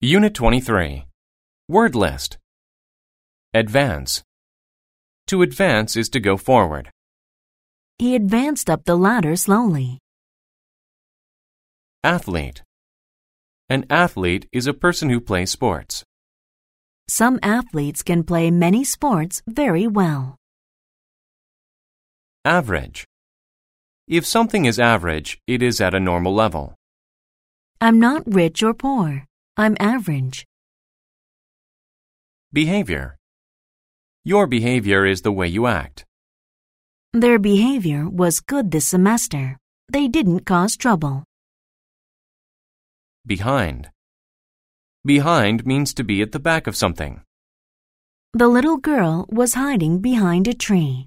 Unit 23. Word list. Advance. To advance is to go forward. He advanced up the ladder slowly. Athlete. An athlete is a person who plays sports. Some athletes can play many sports very well. Average. If something is average, it is at a normal level. I'm not rich or poor. I'm average. Behavior. Your behavior is the way you act. Their behavior was good this semester. They didn't cause trouble. Behind. Behind means to be at the back of something. The little girl was hiding behind a tree.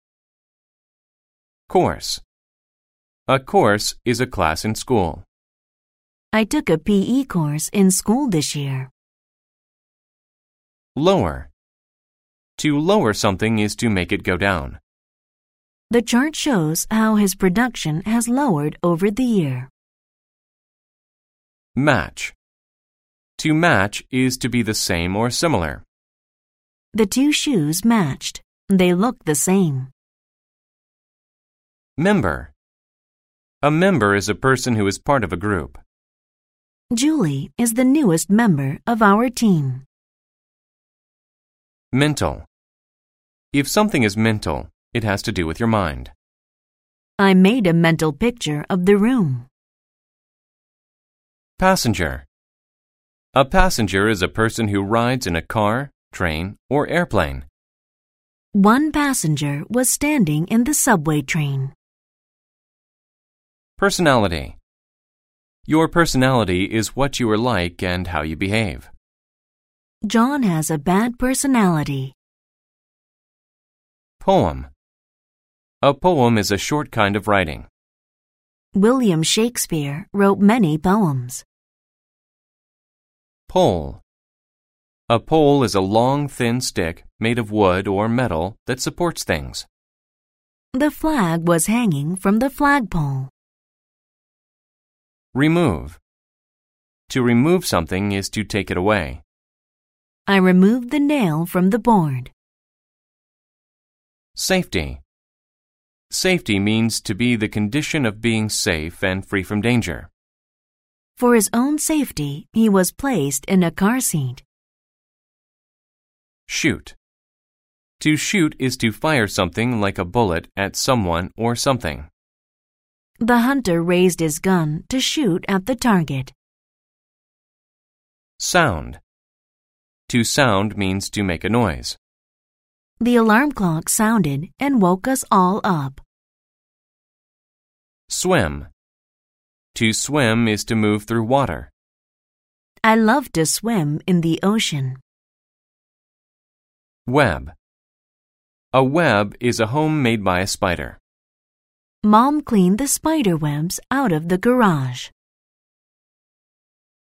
Course. A course is a class in school. I took a PE course in school this year. Lower. To lower something is to make it go down. The chart shows how his production has lowered over the year. Match. To match is to be the same or similar. The two shoes matched. They look the same. Member. A member is a person who is part of a group. Julie is the newest member of our team. Mental. If something is mental, it has to do with your mind. I made a mental picture of the room. Passenger. A passenger is a person who rides in a car, train, or airplane. One passenger was standing in the subway train. Personality. Your personality is what you are like and how you behave. John has a bad personality. Poem. A poem is a short kind of writing. William Shakespeare wrote many poems. Pole. A pole is a long, thin stick made of wood or metal that supports things. The flag was hanging from the flagpole. Remove. To remove something is to take it away. I removed the nail from the board. Safety. Safety means to be the condition of being safe and free from danger. For his own safety, he was placed in a car seat. Shoot. To shoot is to fire something like a bullet at someone or something. The hunter raised his gun to shoot at the target. Sound. To sound means to make a noise. The alarm clock sounded and woke us all up. Swim. To swim is to move through water. I love to swim in the ocean. Web. A web is a home made by a spider. Mom cleaned the spider webs out of the garage.